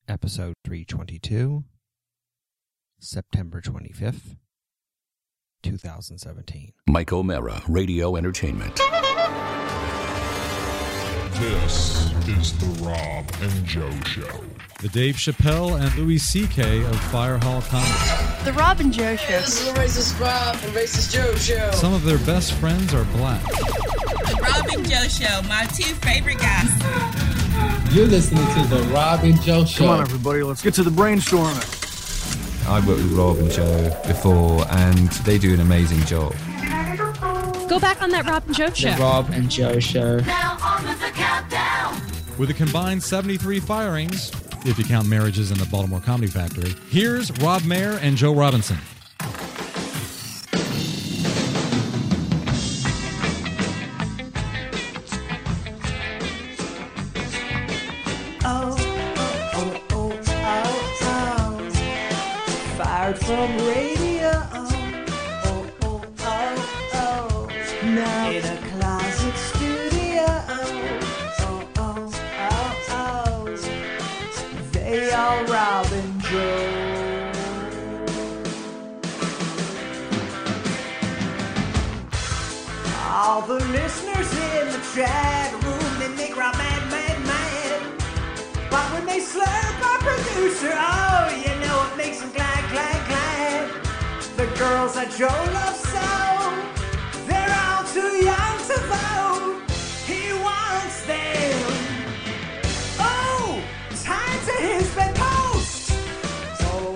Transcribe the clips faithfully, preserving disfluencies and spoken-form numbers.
episode three twenty-two, September twenty-fifth, twenty seventeen. Mike O'Mara, Radio Entertainment. This is the Rob and Joe Show. The Dave Chappelle and Louis C K of Fire Hall Comedy. The Rob and Joe Show. This is the Racist Rob and Racist Joe Show. Some of their best friends are black. The Rob and Joe Show, my two favorite guys. You're listening to the Rob and Joe Show. Come on, everybody, let's get to the brainstorming. I've worked with Rob and Joe before, and they do an amazing job. Go back on that Rob and Joe Show. The Rob and Joe Show. Now on with the countdown. With a combined seventy-three firings, if you count marriages in the Baltimore Comedy Factory, here's Rob Mayer and Joe Robinson. Oh, oh, oh, oh, oh. Fired from radio. Oh, oh, oh, oh. Now in a closet studio. Oh, oh, oh, oh. They are Rob and Joe. All the listeners in the chat room, they make Rob mad, mad, mad. But when they slurp our producer, oh, you know it makes them glad, glad, glad. The girls that Joe loves so, they're all too young to vote. He wants them. Oh, time to his bedpost. Oh,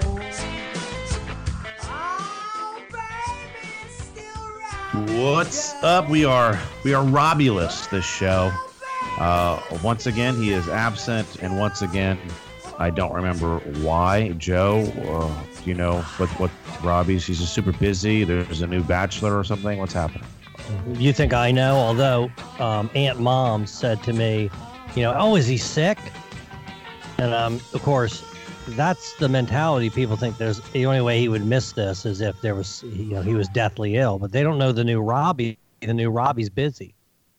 oh, baby, it's still right. What's up? We are we are Robulous this show. Uh, once again, he is absent, and once again, I don't remember why. Joe, uh, do you know what what Robbie's? He's just super busy. There's a new Bachelor or something. What's happening? You think I know? Although um, Aunt Mom said to me, you know, oh, is he sick? And um, of course, that's the mentality. People think there's the only way he would miss this is if there was, you know, he was deathly ill. But they don't know the new Robbie. The new Robbie's busy.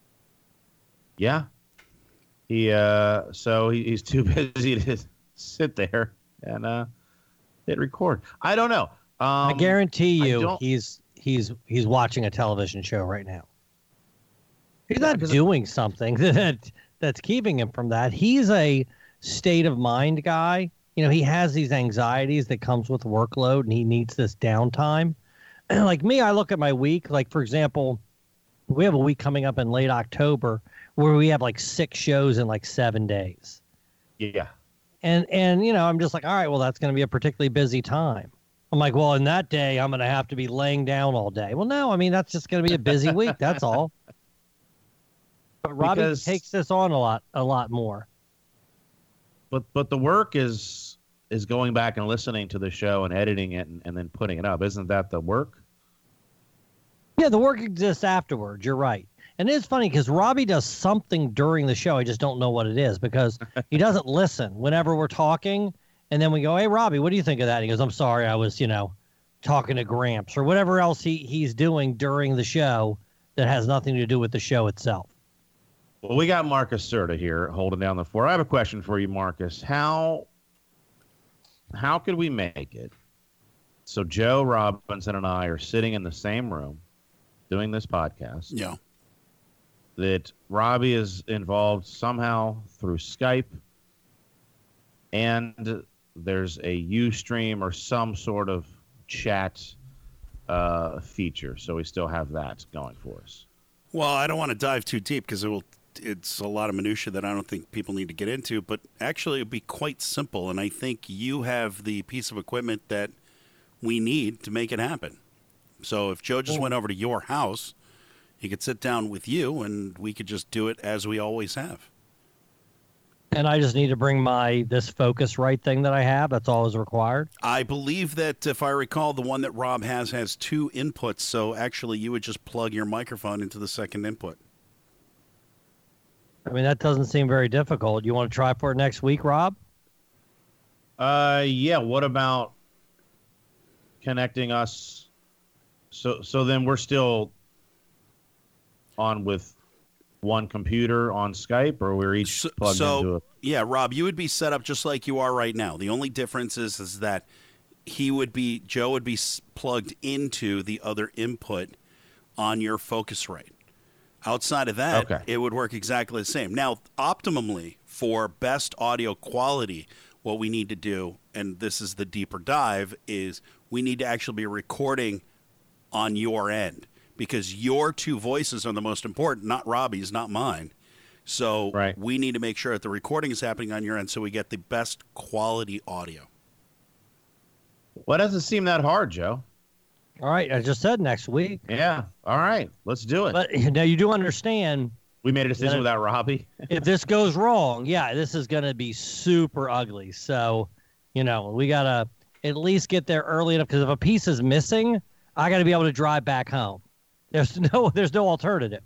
Yeah. He uh, so he, he's too busy to sit there and uh, hit record. I don't know. Um, I guarantee I you, don't- he's he's he's watching a television show right now. He's Yeah, not 'cause- doing something that that's keeping him from that. He's a state of mind guy. You know, he has these anxieties that comes with workload, and he needs this downtime. Like me, I look at my week. Like, for example, we have a week coming up in late October where we have like six shows in like seven days. Yeah. And, and you know, I'm just like, all right, well, that's going to be a particularly busy time. I'm like, well, in that day, I'm going to have to be laying down all day. Well, no, I mean, that's just going to be a busy week. That's all. But Robbie Because- takes this on a lot, a lot more. But but the work is is going back and listening to the show and editing it and, and then putting it up. Isn't that the work? Yeah, the work exists afterwards. You're right. And it is funny because Robbie does something during the show. I just don't know what it is because he doesn't listen whenever we're talking. And then we go, hey, Robbie, what do you think of that? He goes, I'm sorry, I was, you know, talking to Gramps or whatever else he, he's doing during the show that has nothing to do with the show itself. Well, we got Marcus Serta here holding down the fort. I have a question for you, Marcus. How how could we make it so Joe Robinson and I are sitting in the same room doing this podcast? Yeah. That Robbie is involved somehow through Skype, and there's a Ustream or some sort of chat uh, feature, so we still have that going for us. Well, I don't want to dive too deep because it will. It's a lot of minutia that I don't think people need to get into. But actually, it'd be quite simple, and I think you have the piece of equipment that we need to make it happen. So if Joe just went over to your house, he could sit down with you, and we could just do it as we always have. And I just need to bring my this Focusrite thing that I have. That's all is required. I believe that, if I recall, the one that Rob has has two inputs. So actually, you would just plug your microphone into the second input. I mean, that doesn't seem very difficult. You want to try for it next week, Rob? Uh, yeah. What about connecting us? So, so then we're still on with one computer on Skype, or we're each So, plugged so into it? yeah, Rob, you would be set up just like you are right now. The only difference is, is that he would be, Joe would be s- plugged into the other input on your Focusrite. Outside of that, Okay. it would work exactly the same. Now, optimally, for best audio quality, what we need to do, and this is the deeper dive, is we need to actually be recording on your end, because your two voices are the most important, not Robbie's, not mine. So Right. we need to make sure that the recording is happening on your end so we get the best quality audio. Well, it doesn't seem that hard, Joe. All right, I just said next week. Yeah. All right. Let's do it. But now you do understand, we made a decision that- without Robbie. if this goes wrong, yeah, this is going to be super ugly. So, you know, we got to at least get there early enough, because if a piece is missing, I got to be able to drive back home. There's no there's no alternative.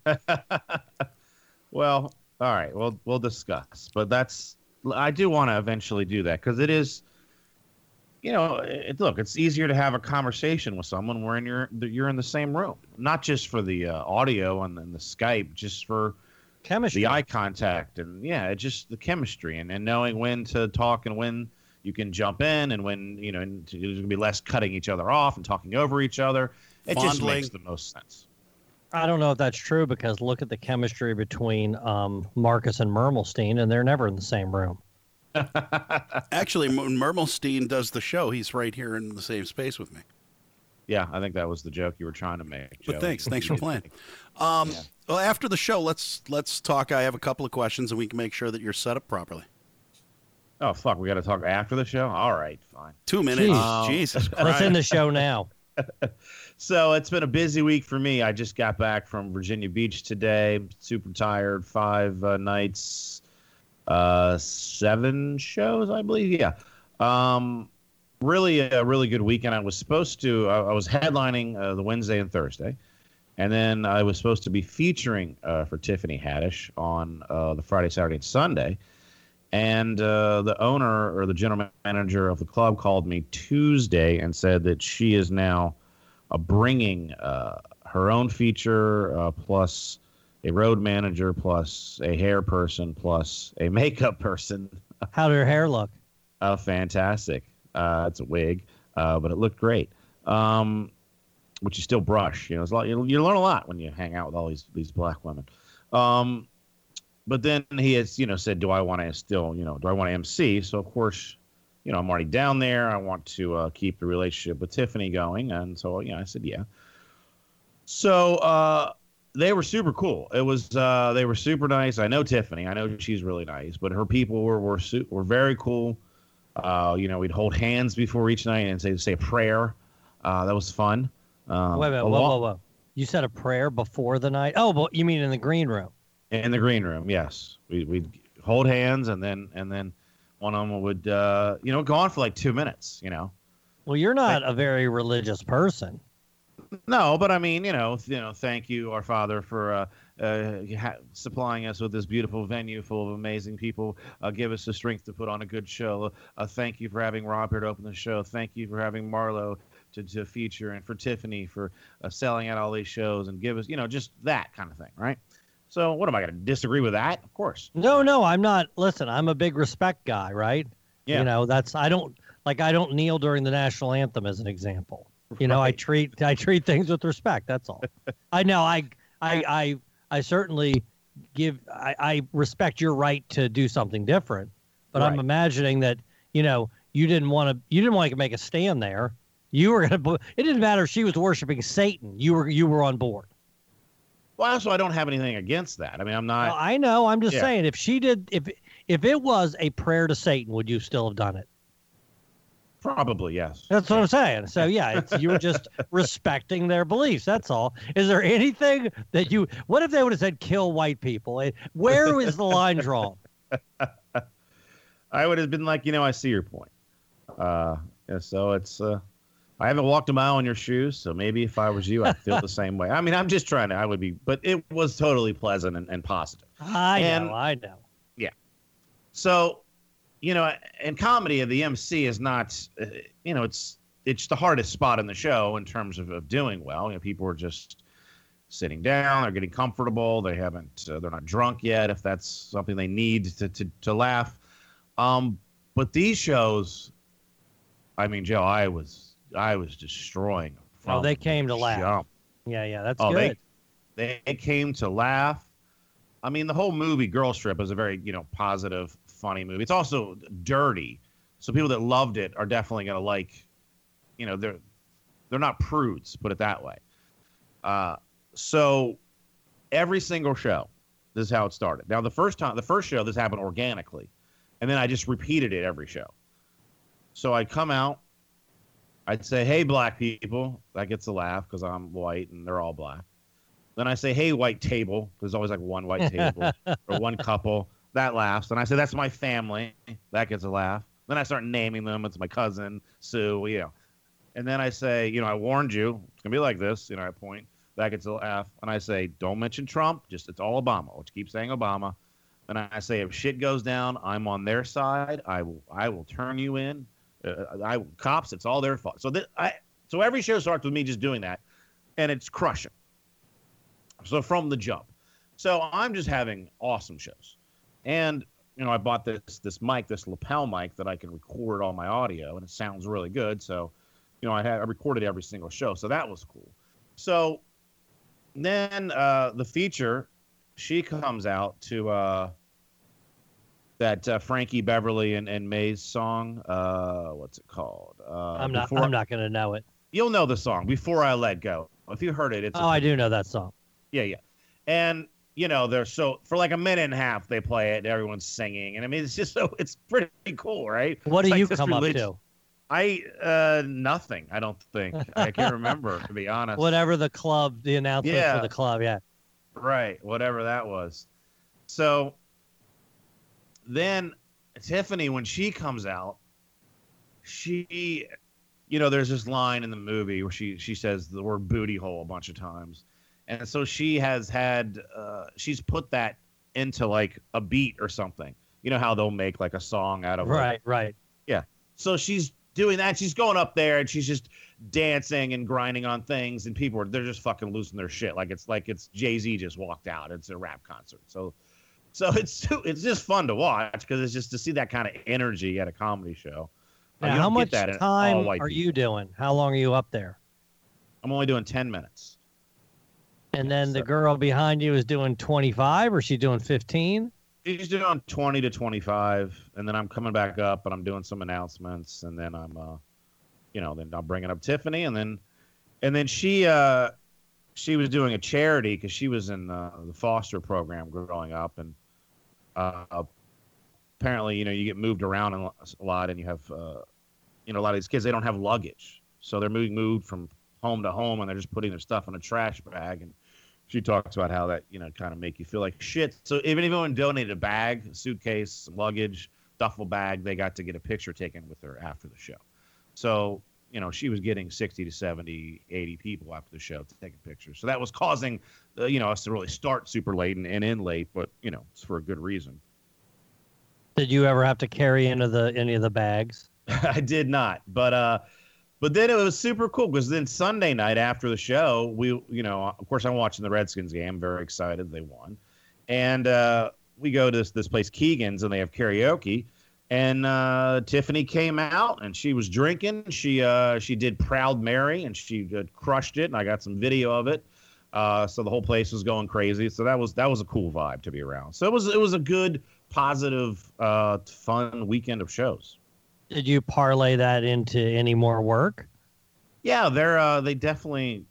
Well, all right. We'll we'll discuss. But that's I do want to eventually do that, because it is, you know, it, look, it's easier to have a conversation with someone where in you're you're in the same room, not just for the uh, audio and, and the Skype, just for chemistry, the eye contact, and yeah, just the chemistry, and, and knowing when to talk and when you can jump in, and when, you know, and there's going to be less cutting each other off and talking over each other. It just Fondling. makes the most sense. I don't know if that's true, because look at the chemistry between um, Marcus and Mermelstein, and they're never in the same room. Actually, when Mermelstein does the show, he's right here in the same space with me. Yeah, I think that was the joke you were trying to make, Joe. But thanks, thanks for playing. Um, Yeah. Well, after the show, let's let's talk. I have a couple of questions, and we can make sure that you're set up properly. Oh, fuck, we got to talk after the show? All right, fine. Two minutes. Jeez. Jesus Christ. Let's end the show now. So it's been a busy week for me. I just got back from Virginia Beach today. Super tired. Five uh, nights, uh, seven shows, I believe. Yeah. Um, really a really good weekend. I was supposed to. I, I was headlining uh, the Wednesday and Thursday, and then I was supposed to be featuring uh, for Tiffany Haddish on uh, the Friday, Saturday, and Sunday. And uh, the owner or the general manager of the club called me Tuesday and said that she is now uh, bringing uh, her own feature, uh, plus a road manager, plus a hair person, plus a makeup person. How did her hair look? Oh, fantastic. Uh, it's a wig, uh, but it looked great. Um, which you still brush. You know, it's a lot, you, you learn a lot when you hang out with all these, these black women. Um, But then he has, you know, said, do I want to still, you know, do I want to M C? So, of course, you know, I'm already down there. I want to uh, keep the relationship with Tiffany going. And so, you know, I said, yeah. So uh, they were super cool. It was, uh, they were super nice. I know Tiffany. I know she's really nice. But her people were were, su- were very cool. Uh, you know, we'd hold hands before each night and say, say a prayer. Uh, that was fun. Um, Wait a minute. a Whoa, lot- whoa, whoa. You said a prayer before the night? Oh, but you mean in the green room? In the green room, yes. We, we'd hold hands, and then and then one of them would, uh, you know, go on for like two minutes, you know. Well, you're not a very religious person. No, but I mean, you know, th- you know, thank you, our Father, for uh, uh, ha- supplying us with this beautiful venue full of amazing people. Uh, give us the strength to put on a good show. Uh, thank you for having Rob here to open the show. Thank you for having Marlo to, to feature, and for Tiffany for uh, selling out all these shows, and give us, you know, just that kind of thing, right? So what am I going to disagree with that? Of course. No, no, I'm not. Listen, I'm a big respect guy, right? Yeah. You know, that's I don't like I don't kneel during the national anthem as an example. You know, I Right. treat I treat things with respect. That's all. I know I I I I certainly give I, I respect your right to do something different, but I'm Right. imagining that, you know, you didn't want to you didn't want to make a stand there. You were gonna. It didn't matter if she was worshiping Satan. You were you were on board. Well, also, I don't have anything against that. I mean, I'm not. Well, I know. I'm just Yeah. saying, if she did, if if it was a prayer to Satan, would you still have done it? Probably, yes. That's what I'm saying. So yeah, it's, you were just respecting their beliefs. That's all. Is there anything that you? What if they would have said kill white people? Eh, Where is the line drawn? I would have been like, you know, I see your point. Uh, yeah, so it's. Uh, I haven't walked a mile in your shoes, so maybe if I was you, I'd feel the same way. I mean, I'm just trying to. I would be, but it was totally pleasant and, and positive. I And- know. I know. Yeah. So, you know, in comedy, the M C is not, uh, you know, it's it's the hardest spot in the show in terms of, of doing well. You know, people are just sitting down, they're getting comfortable, they haven't, uh, they're not drunk yet, if that's something they need to to, to laugh. Um, but these shows, I mean, Joe, I was I was destroying them. Oh, they came to laugh. Jump. Yeah, yeah, that's oh, good. They, they came to laugh. I mean, the whole movie, Girl Trip, is a very, you know, positive, funny movie. It's also dirty. So people that loved it are definitely going to like, you know, they're they're not prudes, put it that way. Uh, so every single show, this is how it started. Now, the first time, the first show, this happened organically. And then I just repeated it every show. So I'd come out, I'd say, hey, black people. That gets a laugh because I'm white and they're all black. Then I say, hey, white table. There's always like one white table or one couple. That laughs. And I say, that's my family. That gets a laugh. Then I start naming them. It's my cousin, Sue, you know. And then I say, you know, I warned you. It's going to be like this. You know, I point. That gets a laugh. And I say, don't mention Trump. Just it's all Obama. Let's keep saying Obama. And I say, if shit goes down, I'm on their side. I will I will turn you in. Uh, I cops, it's all their fault. So, th- I, so every show starts with me just doing that. And it's crushing. So from the jump. So I'm just having awesome shows. And, you know, I bought this this mic, this lapel mic that I can record all my audio, and it sounds really good. So, you know, I had I recorded every single show. So that was cool. So then uh, the feature, she comes out to uh, that uh, Frankie Beverly and, and Mays song. Uh, what's it called? Uh, I'm not Before, I'm not going to know it. You'll know the song, Before I Let Go. If you heard it, it's Oh, a, I do know that song. Yeah, yeah. And, you know, they're so, for like a minute and a half, they play it, and everyone's singing. And I mean, it's just so, it's pretty cool, right? What It's do like you this come religion- up to? I, uh, nothing, I don't think. I can't remember, to be honest. Whatever the club, the announcement Yeah. for the club, yeah. Right, whatever that was. So then Tiffany, when she comes out, she, you know, there's this line in the movie where she she says the word booty hole a bunch of times. And so she has had, uh, she's put that into like a beat or something. You know how they'll make like a song out of it. Right, right. Yeah. So she's doing that. She's going up there and she's just dancing and grinding on things, and people are they're just fucking losing their shit. Like it's like it's Jay-Z just walked out. It's a rap concert. So so it's it's just fun to watch because it's just to see that kind of energy at a comedy show. Uh, Now, you how don't get much that in all time white are people. you doing? How long are you up there? I'm only doing ten minutes. And then the girl behind you is doing twenty-five, or she doing fifteen? She's doing twenty to twenty-five, and then I'm coming back up and I'm doing some announcements, and then I'm, uh, you know, then I'm bringing up Tiffany, and then, and then she, uh, she was doing a charity because she was in uh, the foster program growing up, and uh, apparently, you know, you get moved around a lot, and you have, uh, you know, a lot of these kids, they don't have luggage, so they're moving moved from home to home, and they're just putting their stuff in a trash bag. And she talks about how that, you know, kind of make you feel like shit. So even if anyone donated a bag, a suitcase, some luggage, duffel bag, they got to get a picture taken with her after the show. So, you know, she was getting sixty to seventy, eighty people after the show to take a picture. So that was causing, uh, you know, us to really start super late and, and end late, but, you know, it's for a good reason. Did you ever have to carry any of the any of the bags? I did not, but uh, but then it was super cool because then Sunday night after the show, we, you know, of course I'm watching the Redskins game, very excited they won, and uh, we go to this this place Keegan's and they have karaoke, and uh, Tiffany came out and she was drinking. She uh, she did Proud Mary and she uh, crushed it, and I got some video of it. Uh, so the whole place was going crazy. So that was that was a cool vibe to be around. So it was it was a good, positive, uh, fun weekend of shows. Did you parlay that into any more work? Yeah, they're uh, they definitely,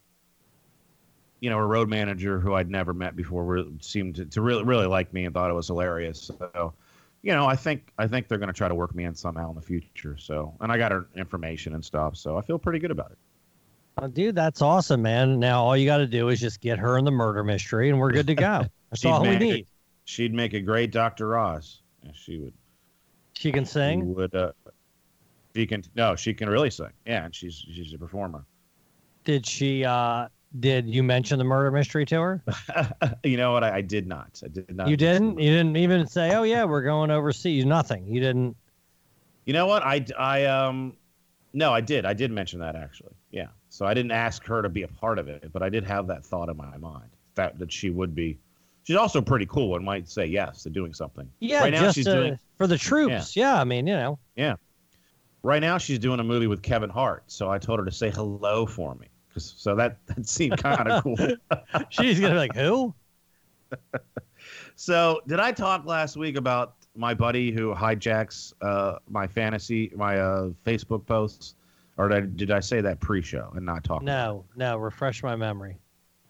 you know, a road manager who I'd never met before re- seemed to, to really really like me and thought it was hilarious. So, you know, I think I think they're going to try to work me in somehow in the future. So, and I got her information and stuff, so I feel pretty good about it. Oh, dude, that's awesome, man. Now all you got to do is just get her in the murder mystery, and we're good to go. That's She'd all we make need. A, she'd make a great Doctor Oz. Yeah, she would. She can She sing. would. Uh, she can. No, she can really sing. Yeah, and she's she's a performer. Did she? uh Did you mention the murder mystery to her? You know what? I, I did not. I did not. You didn't. You didn't even say, "Oh yeah, we're going overseas." Nothing. You didn't. You know what? I I um. No, I did. I did mention that actually. Yeah. So I didn't ask her to be a part of it, but I did have that thought in my mind that that she would be. She's also pretty cool and might say yes to doing something. Yeah, right now just she's uh, doing for the troops. Yeah. yeah, I mean, you know. Yeah. Right now she's doing a movie with Kevin Hart, so I told her to say hello for me. Cause, so that, that seemed kind of cool. She's going to be like, who? So did I talk last week about my buddy who hijacks uh, my fantasy, my uh, Facebook posts? Or did I, did I say that pre-show and not talk No, no, refresh my memory.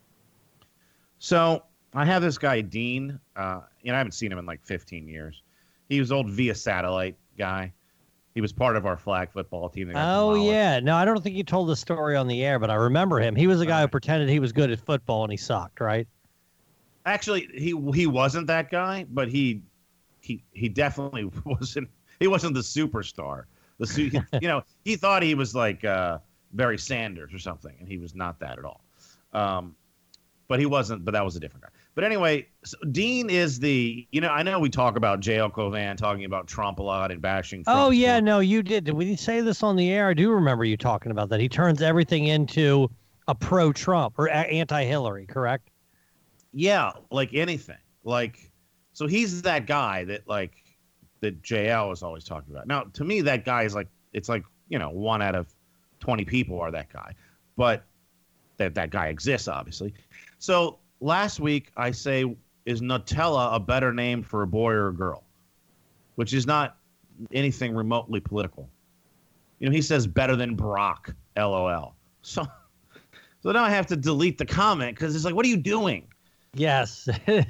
So I have this guy, Dean. Uh, you know, I haven't seen him in like fifteen years. He was old Via Satellite guy. He was part of our flag football team. Oh, yeah. No, I don't think you told the story on the air, but I remember him. He was the guy who pretended he was good at football and he sucked, right? Actually, he he wasn't that guy, but he he he definitely wasn't. He wasn't the superstar. The su- you know, he thought he was like uh, Barry Sanders or something, and he was not that at all. Um, but he wasn't. But that was a different guy. But anyway, so Dean is the. You know, I know we talk about J L Covan talking about Trump a lot and bashing Trump. Oh yeah, no, you did. Did we say this on the air? I do remember you talking about that. He turns everything into a pro-Trump or a- anti-Hillary, correct? Yeah, like anything. Like, so he's that guy that like that J L is always talking about. Now, to me, that guy is like, it's like, you know, one out of twenty people are that guy. But that that guy exists, obviously. So last week, I say, is Nutella a better name for a boy or a girl? Which is not anything remotely political. You know, he says better than Barack, LOL. So, so now I have to delete the comment because it's like, what are you doing? Yes.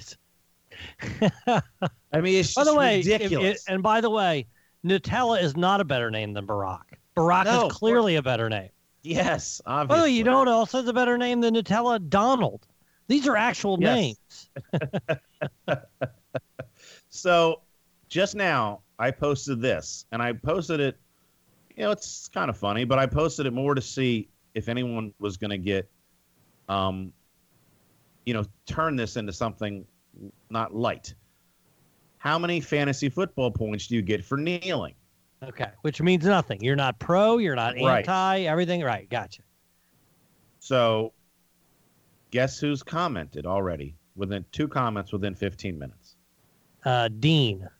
I mean, it's by just the way, ridiculous. It, it, and by the way, Nutella is not a better name than Barack. Barack No, is clearly a better name. Yes, By the obviously. way, you know what else is a better name than Nutella? Donald. These are actual Yes. names. So just now, I posted this, and I posted it, you know, it's kind of funny, but I posted it more to see if anyone was going to get, um, you know, turn this into something not light. How many fantasy football points do you get for kneeling? Okay, which means nothing. You're not pro, you're not Right. anti, everything. Right, gotcha. So guess who's commented already? Within two comments within fifteen minutes. Uh, Dean.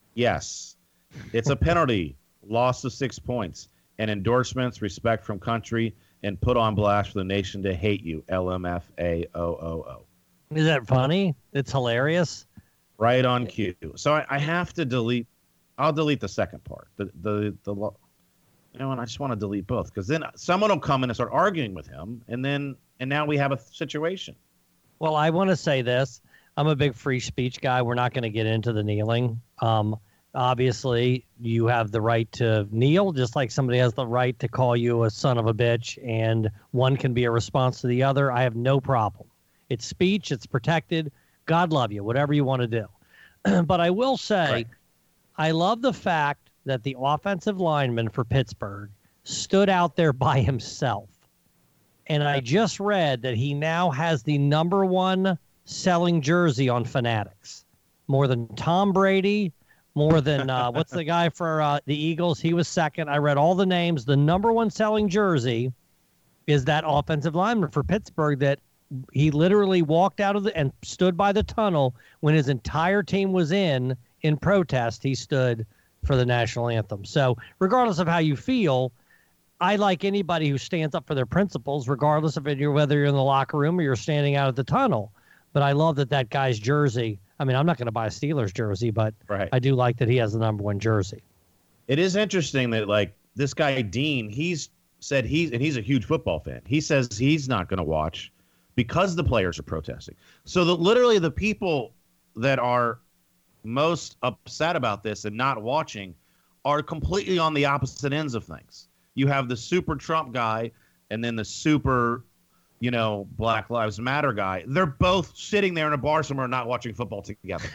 Yes. It's a penalty, loss of six points, and endorsements, respect from country, and put on blast for the nation to hate you. L M F A O O O. Is that funny? It's hilarious. Right on cue. So I, I have to delete. I'll delete the second part. The the the. lo- You know, and I just want to delete both because then someone will come in and start arguing with him, and then and now we have a situation. Well, I want to say this. I'm a big free speech guy. We're not going to get into the kneeling. Um, obviously, you have the right to kneel, just like somebody has the right to call you a son of a bitch, and one can be a response to the other. I have no problem. It's speech. It's protected. God love you, whatever you want to do. But I will say, Right. I love the fact that the offensive lineman for Pittsburgh stood out there by himself. And I just read that he now has the number one selling jersey on Fanatics. More than Tom Brady, more than, uh, what's the guy for uh, the Eagles? He was second. I read all the names. The number one selling jersey is that offensive lineman for Pittsburgh that he literally walked out of the and stood by the tunnel when his entire team was in, in protest. He stood for the national anthem. So regardless of how you feel, I like anybody who stands up for their principles, regardless of it, you're, whether you're in the locker room or you're standing out at the tunnel. But I love that that guy's jersey. I mean, I'm not going to buy a Steelers jersey, but Right. I do like that he has the number one jersey. It is interesting that like this guy Dean, he's said he's and he's a huge football fan. He says he's not going to watch because the players are protesting. So that literally the people that are most upset about this and not watching are completely on the opposite ends of things. You have the super Trump guy and then the super, you know, Black Lives Matter guy. They're both sitting there in a bar somewhere not watching football together.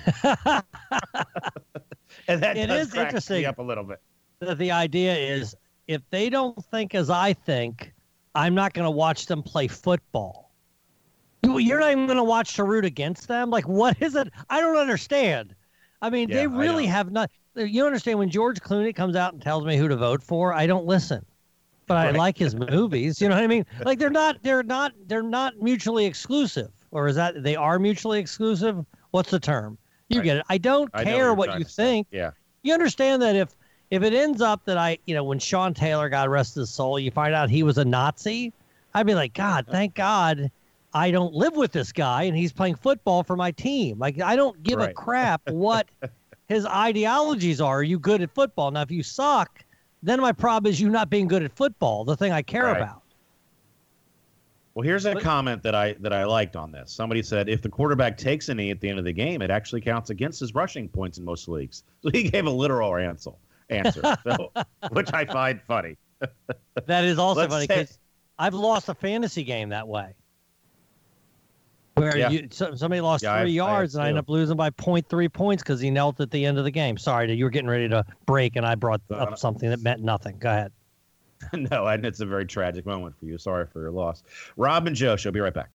And that It does is crack interesting. me up a little bit. The, the idea is if they don't think as I think, I'm not going to watch them play football. You- You're not even going to watch to root against them? Like, what is it? I don't understand. I mean, Yeah, they I really know. have not. You understand when George Clooney comes out and tells me who to vote for, I don't listen. but I like his movies. You know what I mean? Like they're not, they're not, they're not mutually exclusive. Or is that they are mutually exclusive? What's the term? You Right. get it. I don't I know care what what, you're you trying to say. think. Yeah. You understand that if if it ends up that I, you know, when Sean Taylor, God rest his soul, you find out he was a Nazi, I'd be like, God, thank God I don't live with this guy and he's playing football for my team. Like, I don't give Right. a crap what his ideologies are. Are you good at football? Now, if you suck, then my problem is you not being good at football, the thing I care Right. about. Well, here's a comment that I that I liked on this. Somebody said if the quarterback takes a knee at the end of the game, it actually counts against his rushing points in most leagues. So he gave a literal answer, answer, so, which I find funny. That is also Let's funny say- because I've lost a fantasy game that way. Where Yeah. you, so, somebody lost Yeah, I three have- I have yards and I ended too. up losing by point three points because he knelt at the end of the game. Sorry, you were getting ready to break and I brought Uh, up something that meant nothing. Go ahead. No, and it's a very tragic moment for you. Sorry for your loss. Rob and Joe show. Be right back.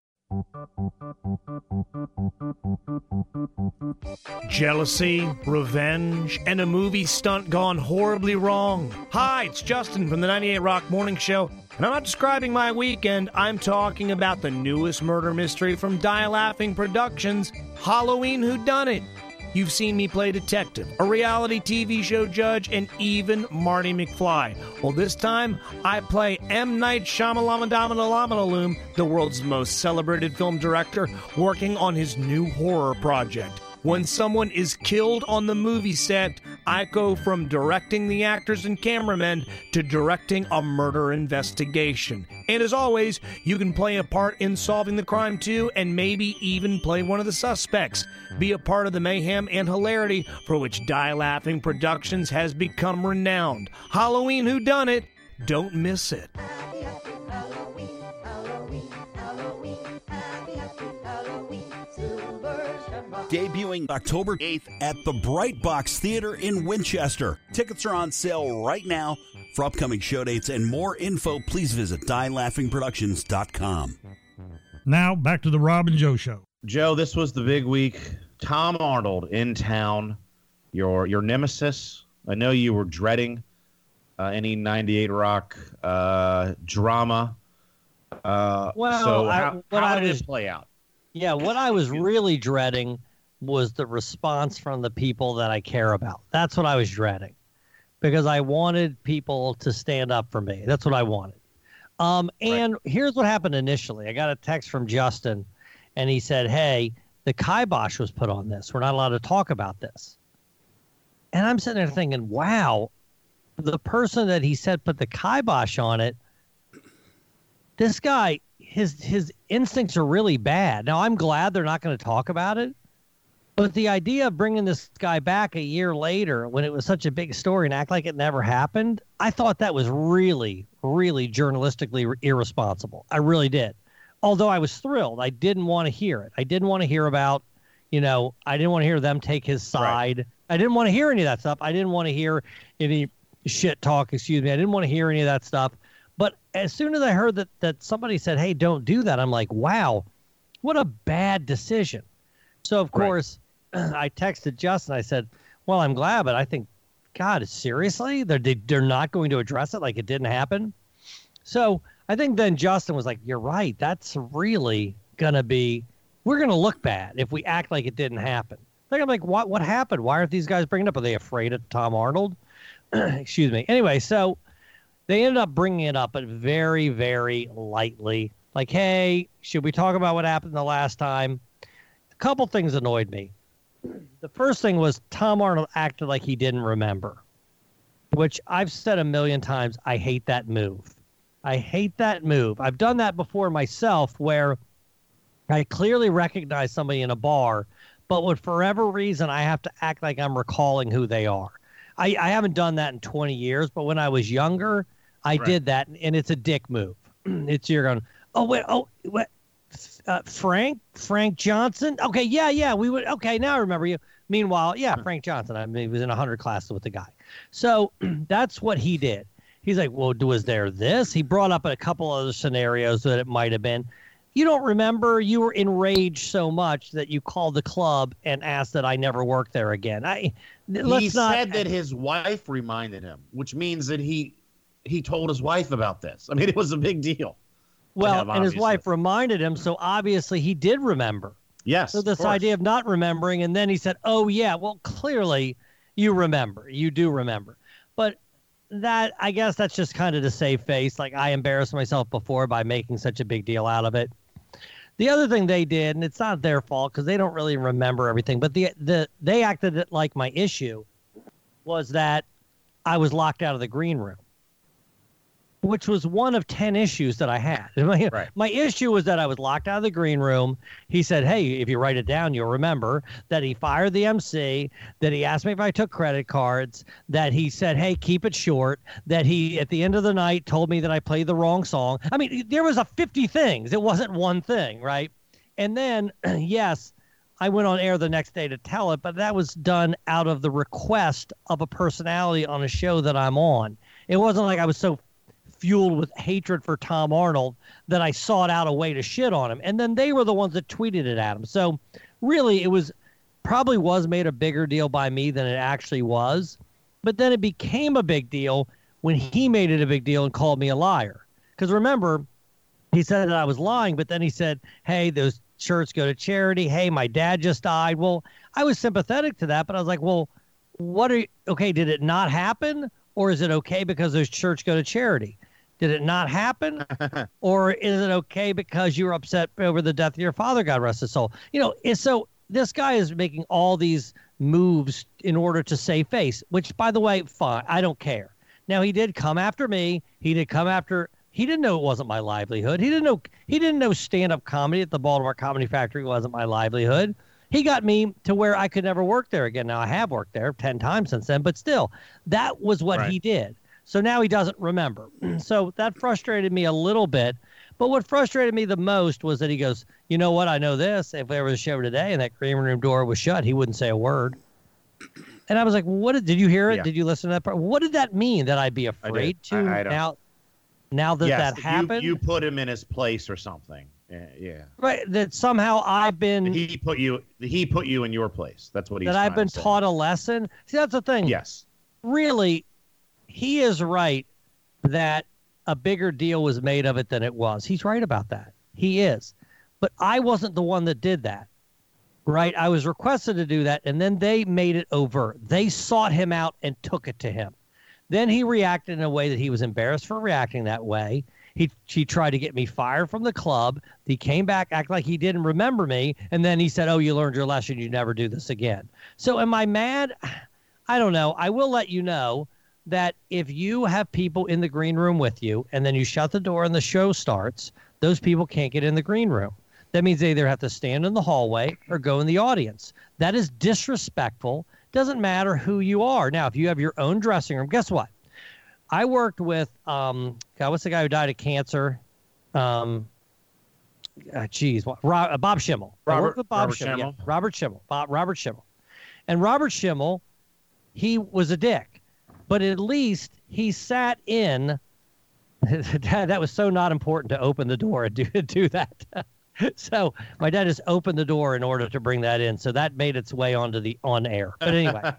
Jealousy, revenge, and a movie stunt gone horribly wrong. Hi, it's Justin from the ninety-eight Rock Morning Show, and I'm not describing my weekend. I'm talking about the newest murder mystery from Die Laughing Productions, Halloween Whodunit. You've seen me play detective, a reality T V show judge, and even Marty McFly. Well, this time, I play M. Night Shyamalan, the world's most celebrated film director, working on his new horror project. When someone is killed on the movie set, I go from directing the actors and cameramen to directing a murder investigation. And as always, you can play a part in solving the crime too, and maybe even play one of the suspects. Be a part of the mayhem and hilarity for which Die Laughing Productions has become renowned. Halloween Whodunit, don't miss it. Debuting October eighth at the Bright Box Theater in Winchester. Tickets are on sale right now. For upcoming show dates and more info, please visit die laughing productions dot com. Now, back to the Rob and Joe show. Joe, this was the big week. Tom Arnold in town, your your nemesis. I know you were dreading uh, any ninety-eight Rock uh, drama. Uh, Well, so I- how, what how I did was- it play out? Yeah, what I was really dreading was the response from the people that I care about. That's what I was dreading because I wanted people to stand up for me. That's what I wanted. Um, and here's what happened initially. I got a text from Justin, and he said, hey, the kibosh was put on this. We're not allowed to talk about this. And I'm sitting there thinking, wow, the person that he said put the kibosh on it, this guy, his his instincts are really bad. Now, I'm glad they're not going to talk about it. But the idea of bringing this guy back a year later when it was such a big story and act like it never happened, I thought that was really, really journalistically irresponsible. I really did. Although I was thrilled. I didn't want to hear it. I didn't want to hear about, you know, I didn't want to hear them take his side. Right. I didn't want to hear any of that stuff. I didn't want to hear any shit talk, excuse me. I didn't want to hear any of that stuff. But as soon as I heard that that somebody said, hey, don't do that, I'm like, wow, what a bad decision. So, of course, right. I texted Justin. I said, well, I'm glad, but I think, God, seriously? They're, they, they're not going to address it like it didn't happen? So I think then Justin was like, you're right. That's really going to be, we're going to look bad if we act like it didn't happen. They're going to be like, what, what happened? Why aren't these guys bringing it up? Are they afraid of Tom Arnold? Excuse me. Anyway, so they ended up bringing it up, but very, very lightly. Like, hey, should we talk about what happened the last time? A couple things annoyed me. The first thing was Tom Arnold acted like he didn't remember, which I've said a million times. I hate that move. I hate that move. I've done that before myself where I clearly recognize somebody in a bar, but for whatever reason, I have to act like I'm recalling who they are. I, I haven't done that in twenty years, but when I was younger, I right. did that, and it's a dick move. It's you're going, oh, wait, oh, what? Uh, Frank, Frank Johnson. Okay, yeah, yeah, we would. Okay, now I remember you. Meanwhile, yeah, Frank Johnson. I mean, he was in a hundred classes with the guy. So that's what he did. He's like, well, was there this? He brought up a couple other scenarios that it might have been. You don't remember? You were enraged so much that you called the club and asked that I never work there again. I let's he not, said that his wife reminded him, which means that he he told his wife about this. I mean, it was a big deal. Well, him, and his obviously. wife reminded him, so obviously he did remember. Yes. So this of course. idea of not remembering, and then he said, "Oh yeah, well clearly you remember, you do remember." But that, I guess, that's just kind of to save face. Like I embarrassed myself before by making such a big deal out of it. The other thing they did, and it's not their fault because they don't really remember everything, but the the they acted it like my issue was that I was locked out of the green room, which was one of ten issues that I had. My, right. my issue was that I was locked out of the green room. He said, hey, if you write it down, you'll remember that he fired the M C, that he asked me if I took credit cards, that he said, hey, keep it short, that he, at the end of the night, told me that I played the wrong song. I mean, there was a fifty things. It wasn't one thing, right? And then, yes, I went on air the next day to tell it, but that was done out of the request of a personality on a show that I'm on. It wasn't like I was so fueled with hatred for Tom Arnold that I sought out a way to shit on him. And then they were the ones that tweeted it at him. So really it was probably was made a bigger deal by me than it actually was. But then it became a big deal when he made it a big deal and called me a liar. Because remember, he said that I was lying, but then he said, hey, those shirts go to charity. Hey, my dad just died. Well, I was sympathetic to that, but I was like, well, what are you, okay, did it not happen? Or is it okay because those shirts go to charity? Did it not happen? Or is it okay because you were upset over the death of your father, God rest his soul? You know, it's so this guy is making all these moves in order to save face, which, by the way, fine. I don't care. Now, he did come after me. He did come after, he didn't know it wasn't my livelihood. He didn't know, he didn't know stand-up comedy at the Baltimore Comedy Factory wasn't my livelihood. He got me to where I could never work there again. Now, I have worked there ten times since then, but still, that was what Right. he did. So now he doesn't remember. So that frustrated me a little bit. But what frustrated me the most was that he goes, you know what? I know this. If there was a show today and that green room door was shut, he wouldn't say a word. And I was like, what did, did you hear it? Yeah. Did you listen to that part? What did that mean that I'd be afraid I to I, I don't. now, now that yes, that you- happened? You put him in his place or something. Yeah. yeah. Right. That somehow I've been, He put you. He put you in your place. That's what he's that I've trying been to say. taught a lesson. See, that's the thing. Yes. Really, he is right that a bigger deal was made of it than it was. He's right about that. He is. But I wasn't the one that did that, right? I was requested to do that, and then they made it overt. They sought him out and took it to him. Then he reacted in a way that he was embarrassed for reacting that way. He, he tried to get me fired from the club. He came back, act like he didn't remember me, and then he said, oh, you learned your lesson. You never do this again. So am I mad? I don't know. I will let you know that if you have people in the green room with you and then you shut the door and the show starts, those people can't get in the green room. That means they either have to stand in the hallway or go in the audience. That is disrespectful. Doesn't matter who you are. Now, if you have your own dressing room, guess what? I worked with, um, God, what's the guy who died of cancer? Um, uh, geez, what, Rob, uh, Bob Schimmel. I Robert- worked with Bob Robert Schimmel. Schimmel. Yeah, Robert Schimmel. Bob, Robert Schimmel. And Robert Schimmel, he was a dick. But at least he sat in. Dad, that was so not important to open the door and do, do that. So my dad just opened the door in order to bring that in. So that made its way onto the on air. But anyway.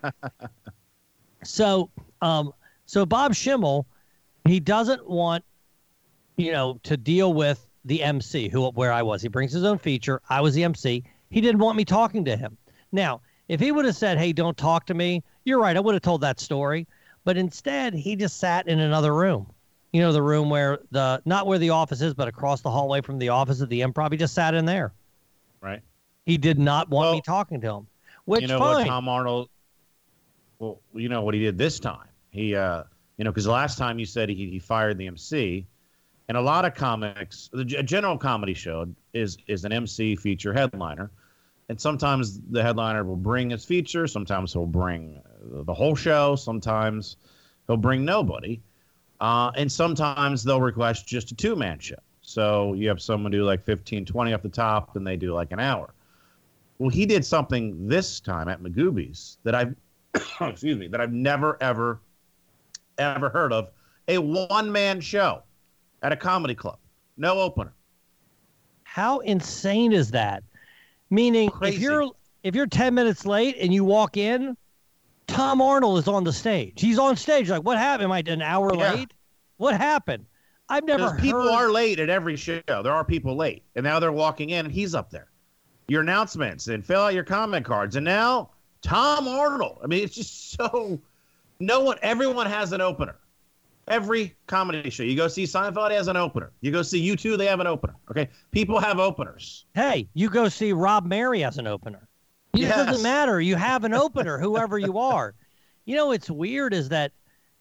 so um, so Bob Schimmel, he doesn't want, you know, to deal with the M C, who where I was. He brings his own feature. I was the M C. He didn't want me talking to him. Now, if he would have said, hey, don't talk to me, you're right. I would have told that story. But instead, he just sat in another room. You know, the room where the, not where the office is, but across the hallway from the office of the Improv. He just sat in there. Right. He did not want Well, me talking to him, which you know fine. what Tom Arnold, well, you know what he did this time. He, uh, you know, because the last time you said he, he fired the M C, and a lot of comics, the g- general comedy show is is an M C feature headliner, and sometimes the headliner will bring his feature, sometimes he'll bring the whole show, sometimes he'll bring nobody, uh, and sometimes they'll request just a two-man show. So you have someone do like fifteen, twenty off the top, and they do like an hour. Well, he did something this time at Magooby's that I've, excuse me, that I've never, ever, ever heard of. A one-man show at a comedy club. No opener. How insane is that? Meaning, Crazy. if you're if you're ten minutes late and you walk in, Tom Arnold is on the stage. He's on stage. Like, what happened? Am I an hour Yeah. late? What happened? I've never heard. People are late at every show. There are people late, and now they're walking in, and he's up there. Your announcements and fill out your comment cards, and now Tom Arnold. I mean, it's just so. No one, everyone has an opener. Every comedy show. You go see Seinfeld, he has an opener. You go see U two, they have an opener. Okay? People have openers. Hey, you go see Rob Mary as an opener. It Yes. doesn't matter. You have an opener, whoever you are. You know, what's weird is that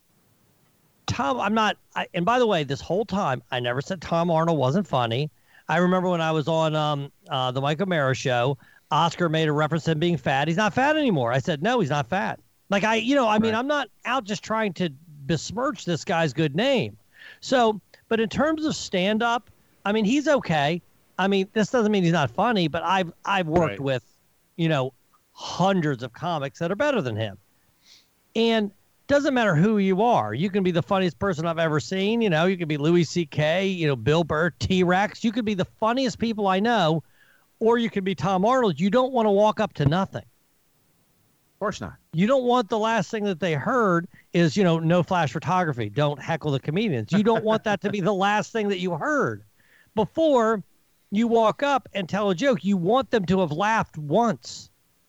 Tom, I'm not, I, and by the way, this whole time, I never said Tom Arnold wasn't funny. I remember when I was on um, uh, the Mike O'Mara show, Oscar made a reference to him being fat. He's not fat anymore. I said, no, he's not fat. Like, I, you know, I mean, Right. I'm not out just trying to besmirch this guy's good name. So, but in terms of stand-up, I mean, he's okay. I mean, this doesn't mean he's not funny, but I've I've worked Right. with, you know, hundreds of comics that are better than him. And doesn't matter who you are. You can be the funniest person I've ever seen. You know, you could be Louis C K, you know, Bill Burr, T-Rex. You could be the funniest people I know, or you could be Tom Arnold. You don't want to walk up to nothing. Of course not. You don't want the last thing that they heard is, you know, no flash photography. Don't heckle the comedians. You don't want that to be the last thing that you heard. Before you walk up and tell a joke, you want them to have laughed once.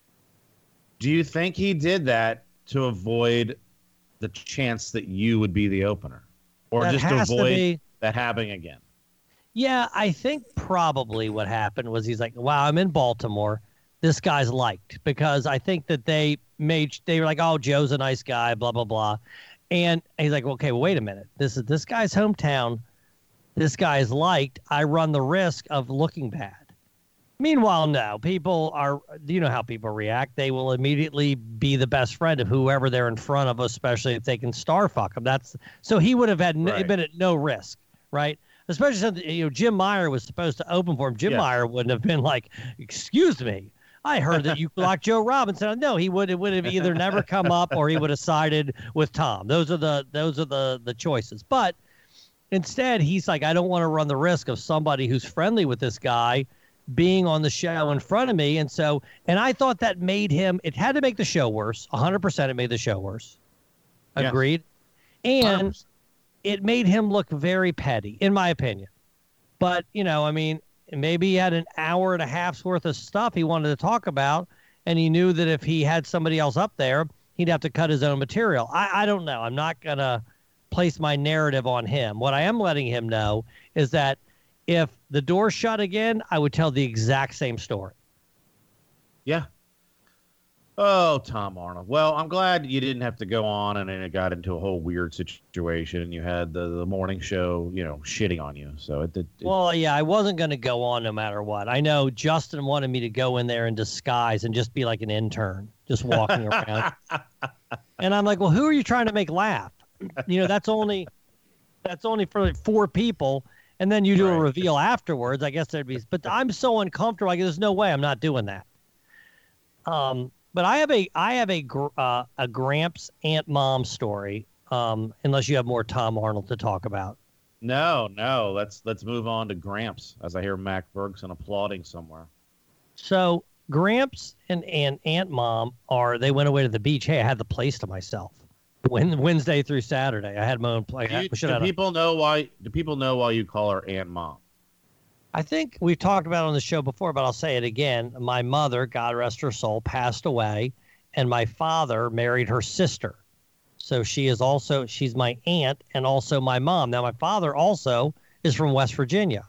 Do you think he did that to avoid the chance that you would be the opener? Or That just to has to avoid be- that happening again? Yeah, I think probably what happened was he's like, wow, I'm in Baltimore. This guy's liked, because I think that they made, they were like, oh, Joe's a nice guy, blah, blah, blah. And he's like, okay, well, wait a minute. This is this guy's hometown. This guy is liked. I run the risk of looking bad. Meanwhile, no, people are, you know how people react. They will immediately be the best friend of whoever they're in front of, especially if they can star fuck them. That's, so he would have had no, Right. been at no risk, right? Especially since, you know, Jim Meyer was supposed to open for him. Jim Yeah. Meyer wouldn't have been like, excuse me, I heard that you blocked Joe Robinson. No, he would, it would have either never come up or he would have sided with Tom. Those are the those are the the choices. But instead, he's like, I don't want to run the risk of somebody who's friendly with this guy being on the show in front of me. And so, and I thought that made him, it had to make the show worse. one hundred percent it made the show worse. Yes. Agreed. one hundred And percent. it made him look very petty, in my opinion. But, you know, I mean, maybe he had an hour and a half's worth of stuff he wanted to talk about, and he knew that if he had somebody else up there, he'd have to cut his own material. I, I don't know. I'm not going to place my narrative on him. What I am letting him know is that if the door shut again, I would tell the exact same story. Yeah. Oh, Tom Arnold. Well, I'm glad you didn't have to go on and then it got into a whole weird situation and you had the, the morning show, you know, shitting on you. So it did. It, Well, yeah, I wasn't going to go on no matter what. I know Justin wanted me to go in there in disguise and just be like an intern, just walking around. And I'm like, well, who are you trying to make laugh? You know, that's only that's only for like four people. And then you do a Right. reveal afterwards. I guess there'd be, but I'm so uncomfortable. Like, there's no way I'm not doing that. Um, but I have a I have a gr- uh, a Gramps Aunt Mom story. Um, unless you have more Tom Arnold to talk about. no, no. Let's let's move on to Gramps as I hear Mac Bergson applauding somewhere. So Gramps and, and Aunt Mom are, they went away to the beach. Hey, I had the place to myself. When, Wednesday through Saturday, I had my own place. Do, you, do people know why? Do people know why you call her Aunt Mom? I think we've talked about it on the show before, but I'll say it again. My mother, God rest her soul, passed away, and my father married her sister. So she is also, she's my aunt and also my mom. Now, my father also is from West Virginia.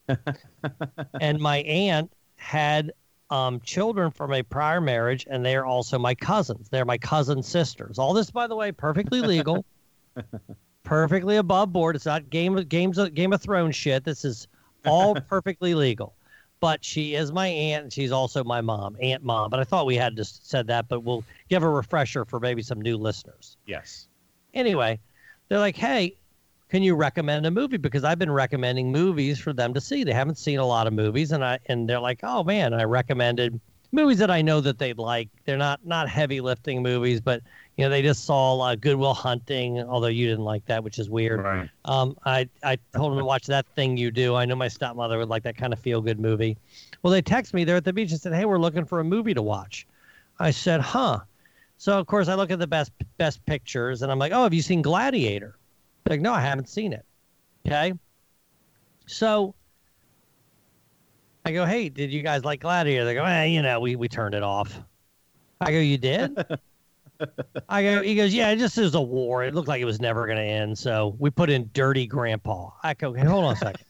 And my aunt had um, children from a prior marriage, and they're also my cousins. They're my cousin sisters. All this, by the way, perfectly legal, perfectly above board. It's not Game of, games of, Game of Thrones shit. This is all perfectly legal. But she is my aunt, and she's also my mom, Aunt Mom. But I thought we had just said that, but we'll give a refresher for maybe some new listeners. Yes. Anyway, they're like, hey, can you recommend a movie? Because I've been recommending movies for them to see. They haven't seen a lot of movies, and I and they're like, oh man, I recommended movies that I know that they'd like. They're not not heavy lifting movies, but you know, they just saw uh, Good Will Hunting, although you didn't like that, which is weird. Right. Um, I I told them to watch That Thing You Do. I know my stepmother would like that kind of feel good movie. Well, they text me. They're at the beach and said, hey, we're looking for a movie to watch. I said, huh. So of course I look at the best best pictures, and I'm like, oh, have you seen Gladiator? Like, no, I haven't seen it. Okay. So I go, hey, did you guys like Gladiator? They go, eh, you know, we, we turned it off. I go, you did? I go, he goes, yeah, it just is a war. It looked like it was never going to end. So we put in Dirty Grandpa. I go, okay, hold on a second.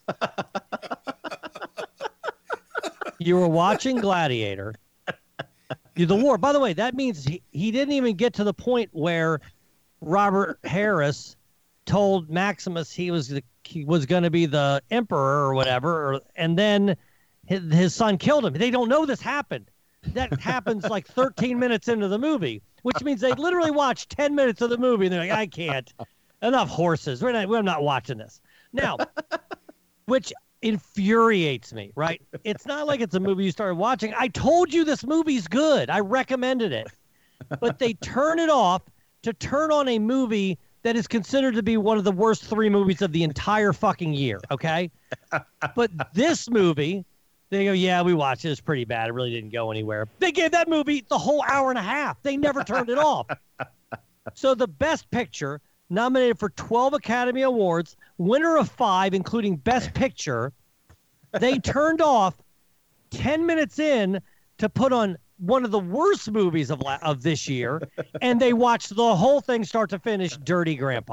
You were watching Gladiator. The war. By the way, that means he, he didn't even get to the point where Robert Harris told Maximus he was the, he was going to be the emperor or whatever, or, and then his, his son killed him. They don't know this happened. That happens like thirteen minutes into the movie, which means they literally watched ten minutes of the movie and they're like, I can't. Enough horses. We're not, we're not watching this. Now, which infuriates me, right? It's not like it's a movie you started watching. I told you this movie's good. I recommended it. But they turn it off to turn on a movie that is considered to be one of the worst three movies of the entire fucking year, okay? But this movie, they go, yeah, we watched it. It's pretty bad. It really didn't go anywhere. They gave that movie the whole hour and a half. They never turned it off. So the Best Picture, nominated for twelve Academy Awards, winner of five, including Best Picture, they turned off ten minutes in to put on one of the worst movies of la- of this year, and they watched the whole thing start to finish, Dirty Grandpa.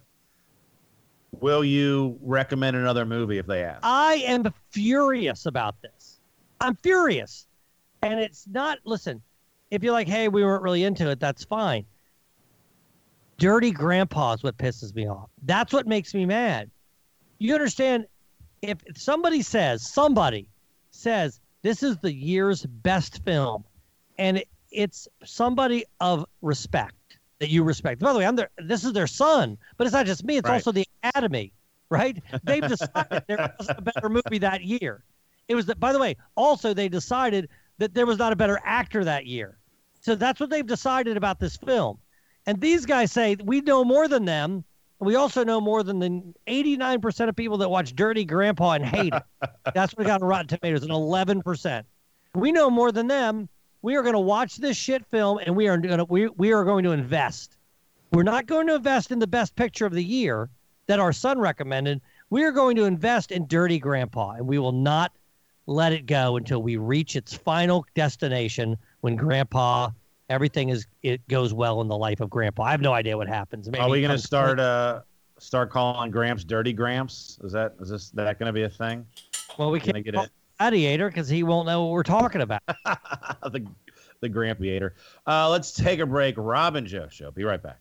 Will you recommend another movie if they ask? I am furious about this. I'm furious. And it's not, listen, if you're like, hey, we weren't really into it, that's fine. Dirty Grandpa is what pisses me off. That's what makes me mad. You understand, if somebody says, somebody says, this is the year's best film, and it, it's somebody of respect that you respect. By the way, I'm their, this is their son, but it's not just me. It's Right. also the Academy, right? They've decided there was a better movie that year. It was, the, by the way, also they decided that there was not a better actor that year. So that's what they've decided about this film. And these guys say, we know more than them. We also know more than the eighty-nine percent of people that watch Dirty Grandpa and hate it. That's what we got on Rotten Tomatoes, an eleven percent. We know more than them. We are going to watch this shit film, and we are going to we, we are going to invest. We're not going to invest in the Best Picture of the year that our son recommended. We are going to invest in Dirty Grandpa, and we will not let it go until we reach its final destination when Grandpa, everything is it goes well in the life of Grandpa. I have no idea what happens. Maybe Are we he going to comes start uh start calling Gramps Dirty Gramps? Is that is this that going to be a thing? Well, we Can I can't get call it? Gladiator because he won't know what we're talking about. the the Grampiator. Uh, let's take a break. Rob and Joe Show. Be right back.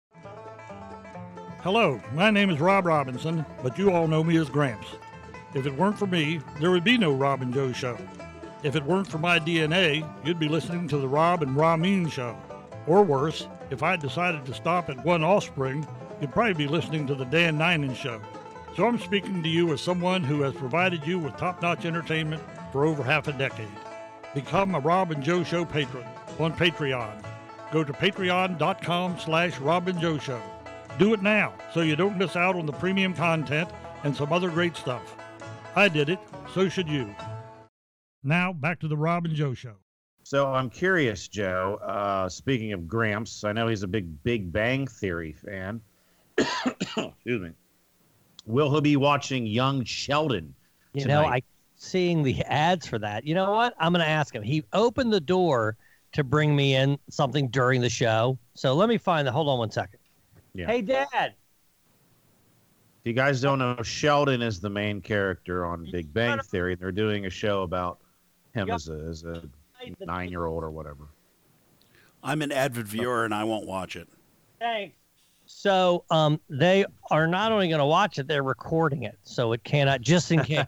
Hello, my name is Rob Robinson, but you all know me as Gramps. If it weren't for me, there would be no Rob and Joe Show. If it weren't for my D N A, you'd be listening to the Rob and Ramin Show. Or worse, if I decided to stop at one offspring, you'd probably be listening to the Dan Ninen Show. So I'm speaking to you as someone who has provided you with top-notch entertainment for over half a decade. Become a Rob and Joe Show patron on Patreon. Go to patreon.com slash Rob and Joe Show. Do it now so you don't miss out on the premium content and some other great stuff. I did it, so should you. Now, back to the Rob and Joe Show. So I'm curious, Joe. Uh, speaking of Gramps, I know he's a big Big Bang Theory fan. Excuse me. Will he be watching Young Sheldon You tonight? know, I seeing the ads for that. You know what? I'm going to ask him. He opened the door to bring me in something during the show. So let me find the. Hold on one second. Yeah. Hey, Dad. If you guys don't know, Sheldon is the main character on Big Bang Theory. They're doing a show about him as a, as a nine-year-old or whatever. I'm an avid viewer, and I won't watch it. Thanks. So um, they are not only going to watch it, they're recording it, so it cannot. Just in case.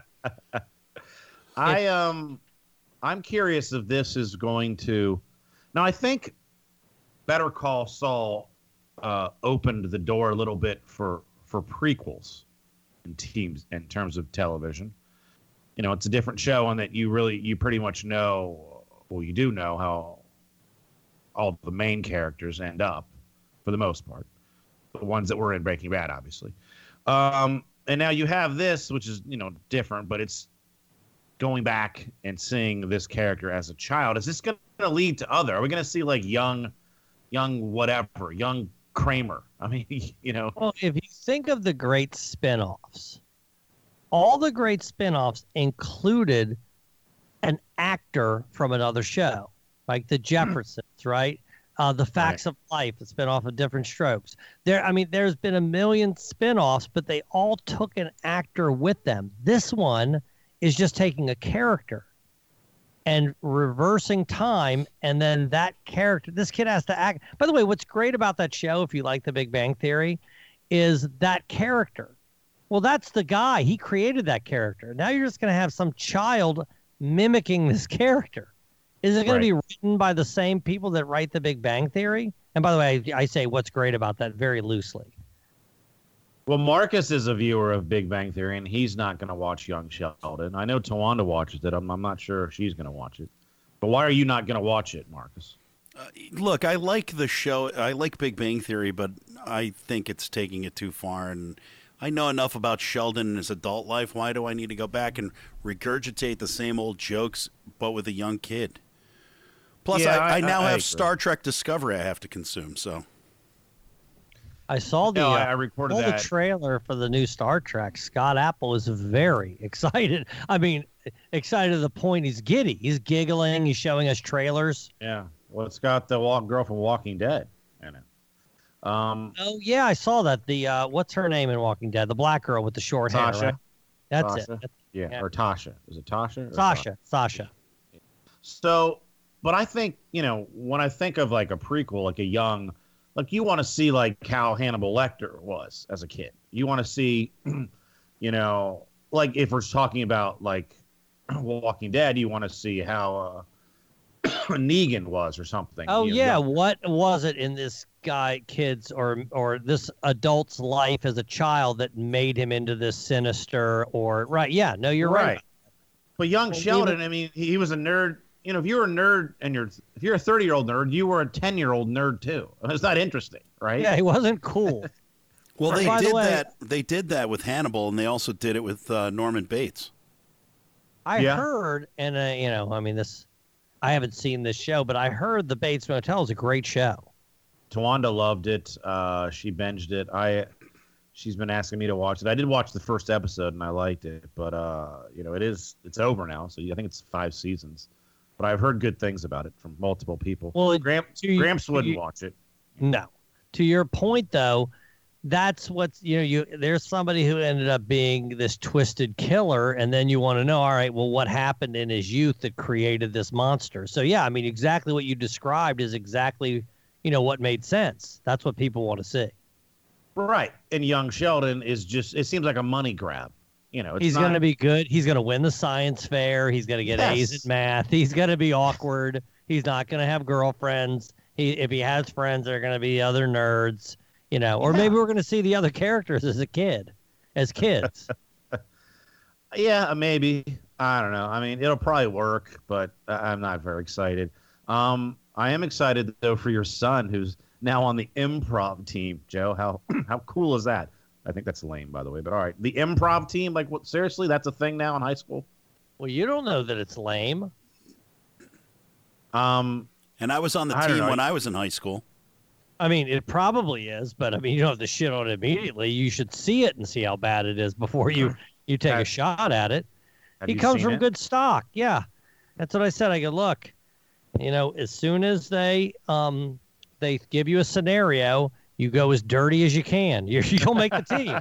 I um, I'm curious if this is going to. Now, I think Better Call Saul uh, opened the door a little bit for for prequels in teams in terms of television. You know, it's a different show, and that you really you pretty much know. Well, you do know how all the main characters end up, for the most part. The ones that were in Breaking Bad, obviously. Um, and now you have this, which is, you know, different, but it's going back and seeing this character as a child. Is this going to lead to other? Are we going to see like young, young whatever, young Kramer. I mean, you know. Well, if you think of the great spinoffs, all the great spinoffs included an actor from another show, like the Jeffersons, right? Uh, the Facts right. of Life, the spinoff of Different Strokes. There, I mean, there's been a million spinoffs, but they all took an actor with them. This one is just taking a character and reversing time, and then that character, this kid has to act. By the way, what's great about that show, if you like The Big Bang Theory, is that character. Well, that's the guy. He created that character. Now you're just going to have some child mimicking this character. Is it going right. to be written by the same people that write The Big Bang Theory? And by the way, I, I say what's great about that very loosely. Well, Marcus is a viewer of Big Bang Theory, and he's not going to watch Young Sheldon. I know Tawanda watches it. I'm, I'm not sure if she's going to watch it. But why are you not going to watch it, Marcus? Uh, look, I like the show. I like Big Bang Theory, but I think it's taking it too far. And I know enough about Sheldon and his adult life. Why do I need to go back and regurgitate the same old jokes, but with a young kid? Plus, yeah, I, I, I now I, have I Star Trek Discovery I have to consume, so... I saw the, no, uh, I recorded saw that. the trailer for the new Star Trek. Scott Apple is very excited. I mean, excited to the point he's giddy. He's giggling. He's showing us trailers. Yeah. Well, it's got the walk girl from Walking Dead in it. Um, oh, yeah, I saw that. The uh, what's her name in Walking Dead? The black girl with the short Tasha. hair, right? That's Tasha. it. That's, yeah. yeah, or Tasha. Is it Tasha? Or Sasha. Sasha. So, but I think, you know, when I think of like a prequel, like a young... Like, you want to see, like, how Hannibal Lecter was as a kid. You want to see, you know, like, if we're talking about, like, Walking Dead, you want to see how uh, Negan was or something. Oh, you know, yeah. young. What was it in this guy, kid's, or or this adult's life as a child that made him into this sinister or... Right, yeah. No, you're right. right. But young well, Sheldon, even, I mean, he, he was a nerd. You know, if you're a nerd and you're if you're a thirty-year-old nerd, you were a ten-year-old nerd too. It's not interesting, right? Yeah, he wasn't cool. Well, they By did the way, that. They did that with Hannibal, and they also did it with uh, Norman Bates. I Yeah. heard, and uh, you know, I mean, this. I haven't seen this show, but I heard the Bates Motel is a great show. Tawanda loved it. Uh, she binged it. I, she's been asking me to watch it. I did watch the first episode and I liked it, but uh, you know, it is it's over now, so I think it's five seasons. But I've heard good things about it from multiple people. Well, Gramp, to- Gramps to- wouldn't watch it. No, to your point though, that's what's you know you there's somebody who ended up being this twisted killer, and then you want to know, all right, well, what happened in his youth that created this monster? So yeah, I mean, exactly what you described is exactly you know what made sense. That's what people want to see. Right. And young Sheldon is just, it seems like a money grab. You know, it's He's not, going to be good. He's going to win the science fair. He's going to get Yes. A's at math. He's going to be awkward. He's not going to have girlfriends. He, if he has friends, they're going to be other nerds, you know, or Yeah. maybe we're going to see the other characters as a kid, as kids. Yeah, maybe. I don't know. I mean, it'll probably work, but I- I'm not very excited. Um, I am excited though for your son, who's now on the improv team. Joe, how how cool is that? I think that's lame, by the way. But all right, the improv team. Like, what? Seriously, that's a thing now in high school. Well, you don't know that it's lame. Um, and I was on the I don't team know. when I was in high school. I mean, it probably is, but I mean, you don't have to shit on it immediately. You should see it and see how bad it is before you you take a Have- shot at it. have He you comes seen from it? good stock. Yeah, that's what I said. I go, look, you know, as soon as they um they give you a scenario, you go as dirty as you can. You're, you'll make the team.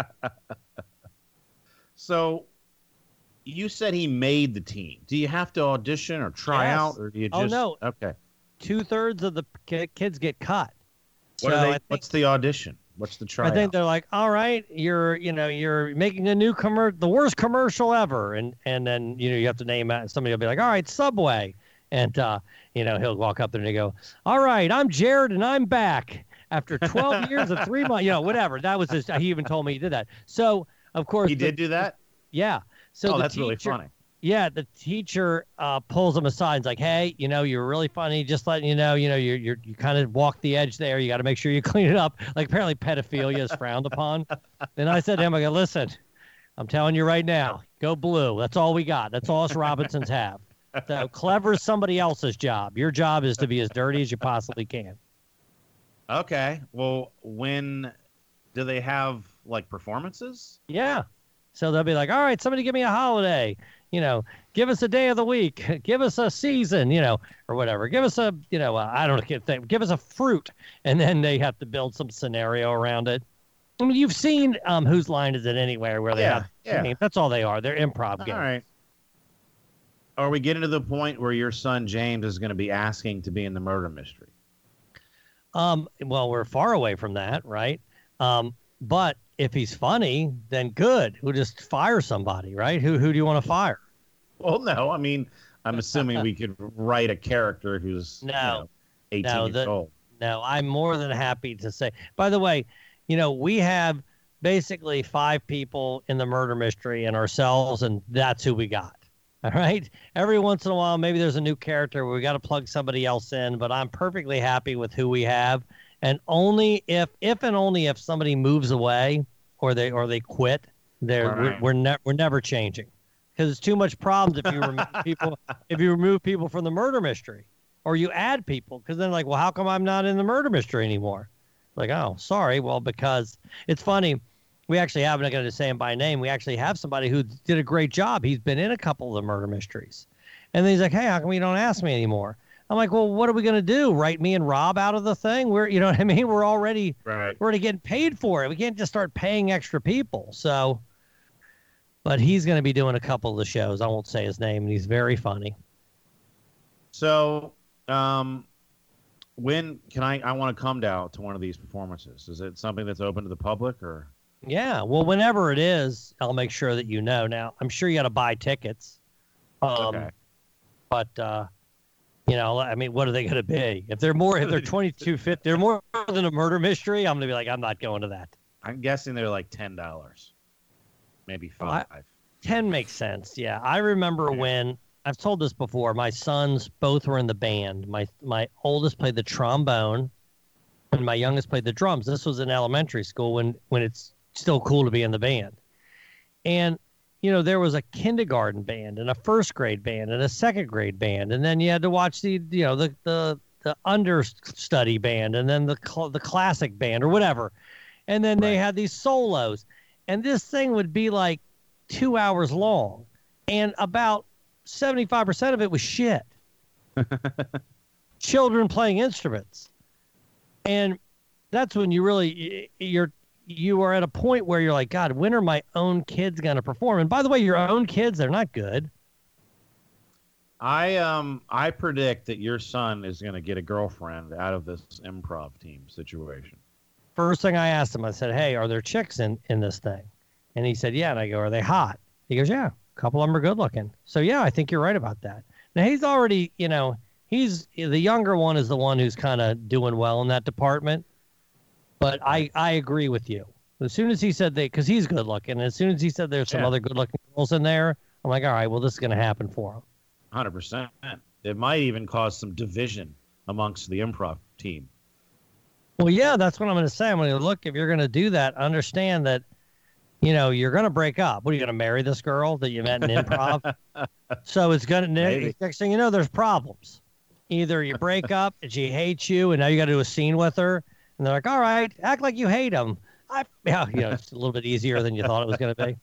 So, you said he made the team. Do you have to audition or try Yes. out, or do you Oh, just? no. Okay. Two thirds of the ki- kids get cut. What So are they, I think- what's the audition? What's the tryout? I think they're like, all right, you're, you know, you're making a new commer, the worst commercial ever, and and then you know you have to name it. Somebody will be like, all right, Subway, and uh, you know he'll walk up there and he go, all right, I'm Jared and I'm back after twelve years of three months, you know, whatever. That was his. He even told me he did that. So of course he the- did do that. Yeah. So Oh, the that's really teacher- funny. Yeah, the teacher uh, pulls him aside. And's like, "Hey, you know, you're really funny. Just letting you know, you know, you're you're you kind of walk the edge there. You got to make sure you clean it up. Like apparently pedophilia is frowned upon." Then I said to him, "I go, listen, I'm telling you right now, go blue. That's all we got. That's all us Robinsons have. So clever is somebody else's job. Your job is to be as dirty as you possibly can." Okay. Well, when do they have like performances? Yeah. So they'll be like, all right, somebody give me a holiday. You know, give us a day of the week. Give us a season, you know, or whatever. Give us a, you know, a, I don't know, give us a fruit. And then they have to build some scenario around it. I mean, you've seen um, Whose Line Is It Anywhere, where they Yeah, have, yeah. I mean, that's all they are. They're improv games. All right. Are we getting to the point where your son James is going to be asking to be in the murder mystery? Um, well, we're far away from that, right? Um, but if he's funny, then good. We'll just fire somebody, right? Who who do you want to fire? Well, no. I mean, I'm assuming we could write a character who's No. you know, eighteen No, years the- old. No, I'm more than happy to say. By the way, you know, we have basically five people in the murder mystery and ourselves, and that's who we got. All right. Every once in a while, maybe there's a new character where we got to plug somebody else in, but I'm perfectly happy with who we have. And only if, if and only if somebody moves away or they or they quit, they're Right. we're we're, ne- we're never changing, because it's too much problems if you remove people if you remove people from the murder mystery, or you add people, because then like, well, how come I'm not in the murder mystery anymore? Like, oh, sorry. Well, because it's funny. We actually have, I'm not going to say him by name. We actually have somebody who did a great job. He's been in a couple of the murder mysteries. And then he's like, hey, how come you don't ask me anymore? I'm like, well, what are we going to do? Write me and Rob out of the thing? We're, you know what I mean? We're already, Right. we're already getting paid for it. We can't just start paying extra people. So, but he's going to be doing a couple of the shows. I won't say his name, and he's very funny. So, um, when can I? I want to come down to one of these performances. Is it something that's open to the public, or? Yeah, well, whenever it is, I'll make sure that you know. Now, I'm sure you got to buy tickets. Um, Okay. But, uh, you know, I mean, what are they going to be? If they're more, if they're twenty-two fifty, they're more than a murder mystery, I'm going to be like, I'm not going to that. I'm guessing they're like ten dollars, maybe Well, I- five. ten makes sense. Yeah, I remember when I've told this before. My sons both were in the band. My my oldest played the trombone, and my youngest played the drums. This was in elementary school when when it's still cool to be in the band. And you know, there was a kindergarten band and a first grade band and a second grade band, and then you had to watch the you know the the the understudy band, and then the cl- the classic band or whatever. And then they had these solos, and this thing would be like two hours long, and about seventy-five percent of it was shit. Children playing instruments. And that's when you really, you're, you are at a point where you're like, God, when are my own kids going to perform? And by the way, your own kids, they're not good. I um I predict that your son is going to get a girlfriend out of this improv team situation. First thing I asked him, I said, hey, are there chicks in, in this thing? And he said, yeah. And I go, are they hot? He goes, yeah, a couple of them are good looking. So, yeah, I think you're right about that. Now, he's already, you know, he's the younger one is the one who's kind of doing well in that department. But I, I agree with you. As soon as he said they, because he's good looking, as soon as he said there's some Yeah. other good looking girls in there, I'm like, all right, well, this is going to happen for him. one hundred percent. It might even cause some division amongst the improv team. Well, yeah, that's what I'm going to say. I'm going to look, if you're going to do that, understand that, you know, you're going to break up. What, are you going to marry this girl that you met in improv? So it's going to, Maybe. next thing you know, there's problems. Either you break up and she hates you and now you got to do a scene with her. And they're like, all right, act like you hate him. I, yeah, you know, it's a little bit easier than you thought it was going to be.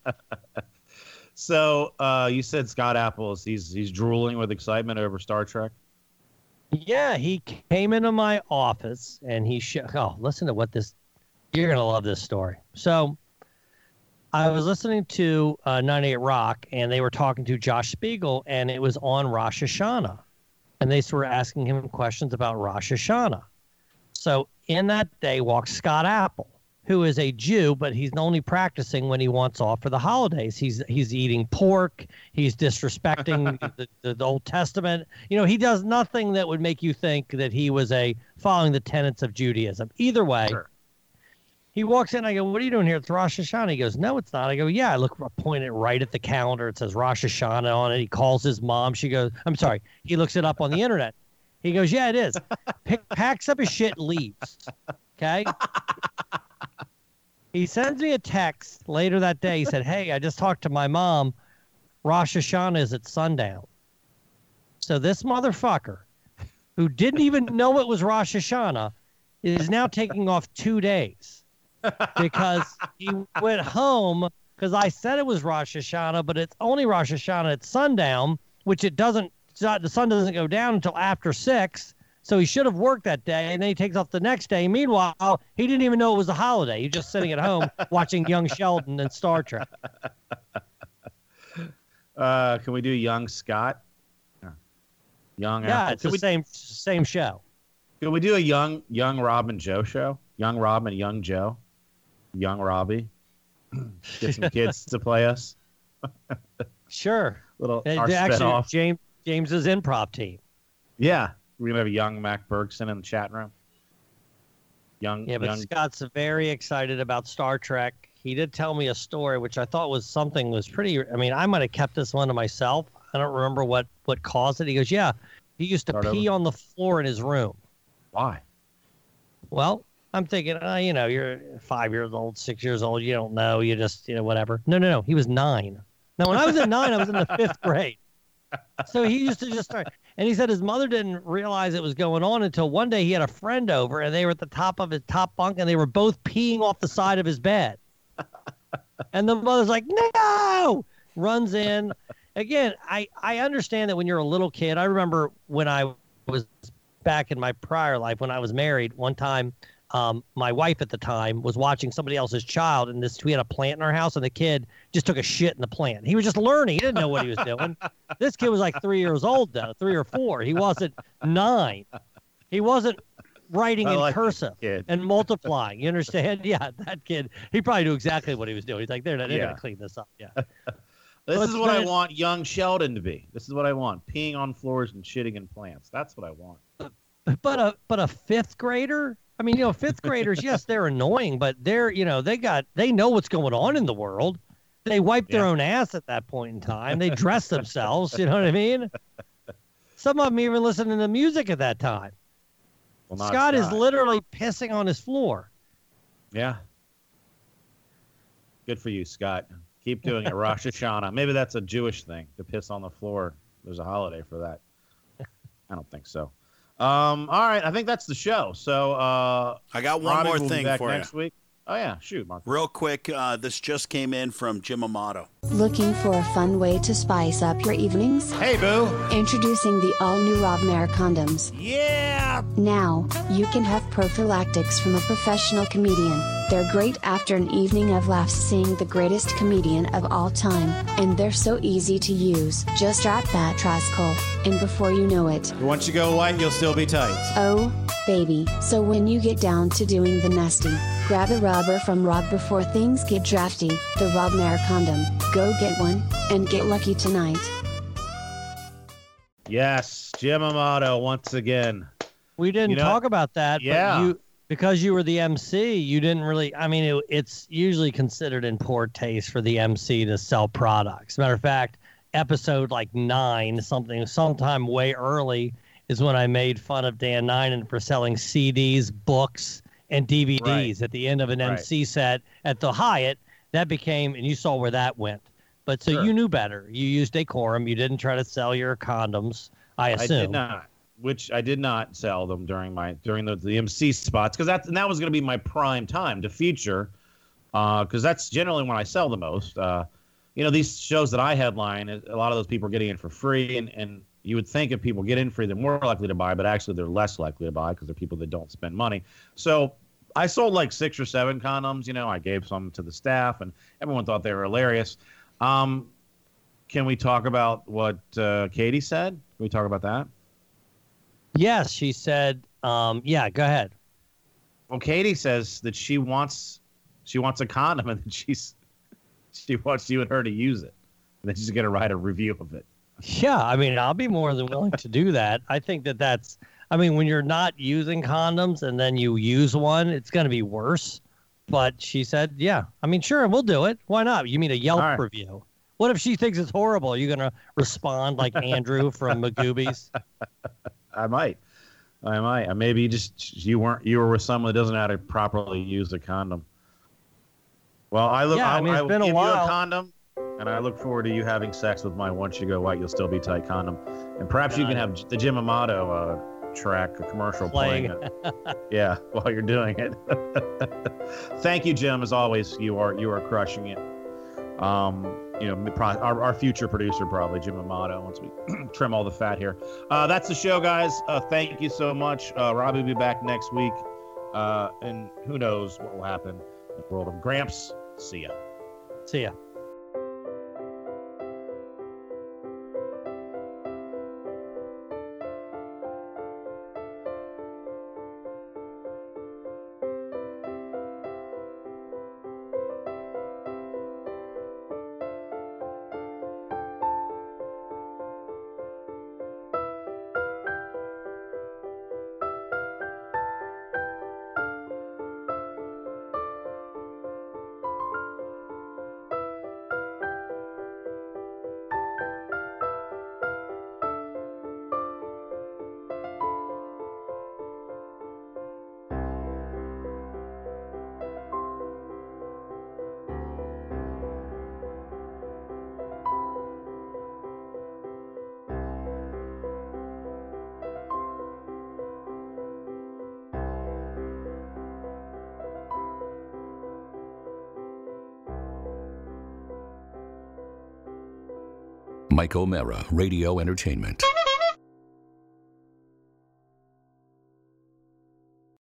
So uh, you said Scott Apples, he's he's drooling with excitement over Star Trek. Yeah, he came into my office and he sh- oh, listen to what this, you're going to love this story. So I was listening to uh, ninety-eight Rock, and they were talking to Josh Spiegel, and it was on Rosh Hashanah. And they were asking him questions about Rosh Hashanah. So in that day walks Scott Apple, who is a Jew, but he's only practicing when he wants off for the holidays. He's he's eating pork. He's disrespecting the, the, the Old Testament. You know, he does nothing that would make you think that he was a following the tenets of Judaism. Either way, Sure. he walks in. I go, what are you doing here? It's Rosh Hashanah. He goes, no, it's not. I go, yeah. I look, I point it right at the calendar. It says Rosh Hashanah on it. He calls his mom. She goes, I'm sorry. He looks it up on the internet. He goes, yeah, it is. Pick, packs up his shit, leaves. Okay. He sends me a text later that day. He said, hey, I just talked to my mom. Rosh Hashanah is at sundown. So this motherfucker, who didn't even know it was Rosh Hashanah, is now taking off two days because he went home because I said it was Rosh Hashanah, but it's only Rosh Hashanah at sundown, which it doesn't, the sun doesn't go down until after six. So he should have worked that day, and then he takes off the next day. Meanwhile, he didn't even know it was a holiday. He's just sitting at home watching Young Sheldon and Star Trek. Uh, can we do Young Scott? Young. Yeah, Apple. it's the we, same same show. Can we do a young young Rob and Joe show? Young Rob and Young Joe, Young Robbie. Get some kids to play us. Sure. Little And our actually, spinoff. James James's improv team. Yeah, we're gonna have a young Mac Bergson in the chat room. Young. Yeah, but young, Scott's very excited about Star Trek. He did tell me a story, which I thought was something was pretty. I mean, I might have kept this one to myself. I don't remember what what caused it. He goes, yeah, he used to Start pee over. on the floor in his room. Why? Well, I'm thinking, uh, you know, you're five years old, six years old. You don't know. You just, you know, whatever. No, no, no. He was nine. Now, when I was at nine, I was in the fifth grade. So he used to just start. And he said his mother didn't realize it was going on until one day he had a friend over, and they were at the top of his top bunk, and they were both peeing off the side of his bed. And the mother's like, no! Runs in. Again, I, I understand that when you're a little kid, I remember when I was back in my prior life, when I was married, one time, um, my wife at the time was watching somebody else's child, and this we had a plant in our house, and the kid just took a shit in the plant. He was just learning. He didn't know what he was doing. This kid was like three years old, though, three or four. He wasn't nine. He wasn't writing I in like that cursive kid. and multiplying. You understand? Yeah, that kid, he probably knew exactly what he was doing. He's like, they're, they're Yeah. going to clean this up. Yeah. This But is what I then- want young Sheldon to be. This is what I want. Peeing on floors and shitting in plants. That's what I want. But a but a fifth grader? I mean, you know, fifth graders, yes, they're annoying, but they're, you know, they got they know what's going on in the world. They wipe their Yeah. own ass at that point in time. They dress themselves, you know what I mean? Some of them even listening to music at that time. Well, not Scott is literally pissing on his floor. Yeah. Good for you, Scott. Keep doing it. Rosh Hashanah. Maybe that's a Jewish thing to piss on the floor. There's a holiday for that. I don't think so. Um, all right, I think that's the show. So uh, I got one Robbie more will be thing back for next you. week. Oh yeah, shoot, Mark. Real quick, uh, this just came in from Jim Amato. Looking for a fun way to spice up your evenings? Hey, boo! Introducing the all-new Rob Mayer condoms. Yeah! Now, you can have prophylactics from a professional comedian. They're great after an evening of laughs seeing the greatest comedian of all time, and they're so easy to use. Just strap that tricycle, and before you know it, Once you go white, you'll still be tight. oh, baby. So when you get down to doing the nasty, grab a rubber from Rob before things get drafty. The Rob Mayer condom. Go get one, and get lucky tonight. Yes, Jim Amato once again. We didn't You know- talk about that, Yeah. but you because you were the M C, you didn't really. I mean, it, it's usually considered in poor taste for the M C to sell products. Matter of fact, episode like nine, something, sometime way early, is when I made fun of Dan Ninen for selling C Ds, books, and D V Ds Right. at the end of an Right. M C set at the Hyatt. That became, and you saw where that went. But so Sure. you knew better. You used decorum. You didn't try to sell your condoms, I I assume. did not. Which I did not sell them during my during the, the M C spots because that's and that was going to be my prime time to feature, because that's generally when I sell the most. Uh, you know, these shows that I headline, a lot of those people are getting in for free, and, and you would think if people get in free, they're more likely to buy, but actually they're less likely to buy because they're people that don't spend money. So I sold like six or seven condoms. You know, I gave some to the staff, and everyone thought they were hilarious. Um, can we talk about what uh, Katie said? Can we talk about that? Yes, she said. Um, yeah, go ahead. Well, Katie says that she wants she wants a condom and that she's she wants you and her to use it, and then she's going to write a review of it. Yeah, I mean, I'll be more than willing to do that. I think that that's. I mean, when you're not using condoms and then you use one, it's going to be worse. But she said, yeah. I mean, sure, we'll do it. Why not? You mean a Yelp All right. review? What if she thinks it's horrible? Are you going to respond like Andrew from Magoobies? I might, I might. Uh, Maybe you just you weren't you were with someone that doesn't know how to properly use a condom. Well, I look. Yeah, I, I mean, it's I will been a give you a while. condom, and I look forward to you having sex with my once you go white, you'll still be tight condom, and perhaps you Got can it. have the Jim Amato uh, track, a commercial Playing. playing. It. Yeah, while you're doing it. Thank you, Jim. As always, you are you are crushing it. Um, you know, pro- our, our future producer probably Jim Amato once we trim all the fat here. Uh, that's the show, guys. Uh, thank you so much. Uh, Robbie will be back next week, uh, and who knows what will happen in the world of Gramps. See ya. See ya. Mike O'Mara, Radio Entertainment.